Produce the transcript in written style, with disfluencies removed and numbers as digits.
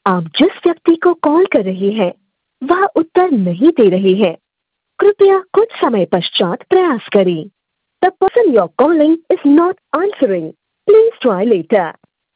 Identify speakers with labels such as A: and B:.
A: आप जिस व्यक्ति को कॉल कर रहे हैं वह उत्तर नहीं दे रहे हैं। कृपया कुछ समय पश्चात प्रयास करें। The person you're calling is not answering. Please try later.